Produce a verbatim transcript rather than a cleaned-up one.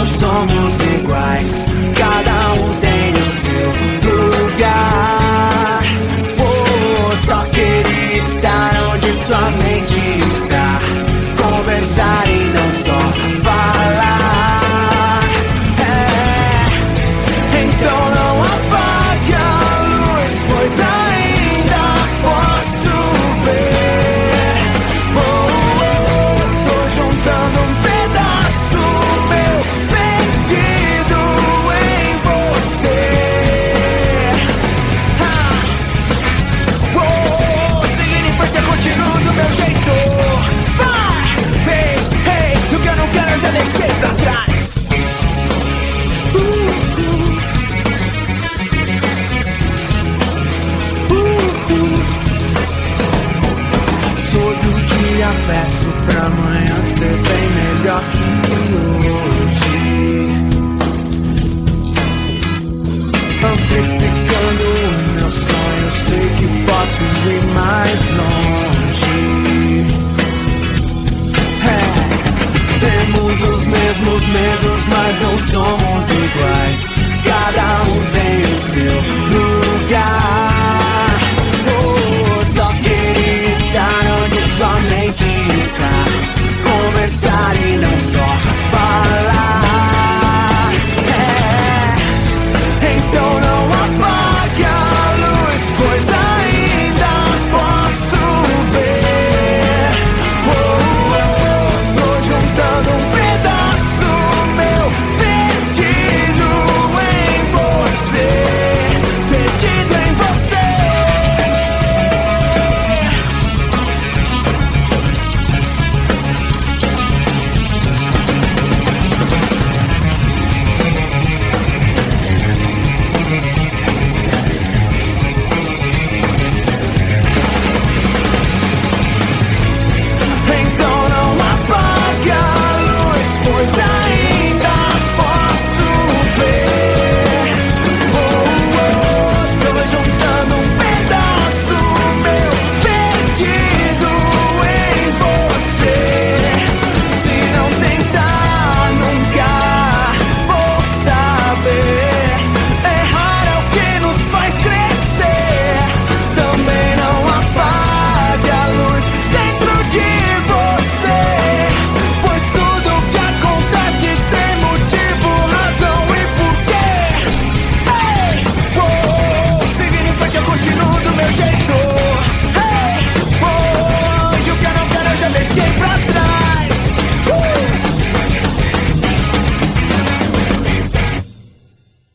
não somos iguais, cada um tem o seu lugar. Oh, só queria estar onde sua mente está, conversar e não só falar. É, então não apague a luz, pois ainda posso ver. Oh, oh, tô juntando um pedaço meu perdido em você. Ah, oh, seguir em frente, eu continuo do meu jeito. Vai, vem, hey, o que eu não quero eu já deixei pra trás. Uh, uh. Uh, uh. Todo dia peço pra amanhã ser bem melhor que hoje, amplificando o meu sonho. Sei que posso ir mais longe. É, temos os mesmos medos, mas não somos iguais, cada um tem o seu lugar. Oh, só queria estar onde sua mente está, conversar e não só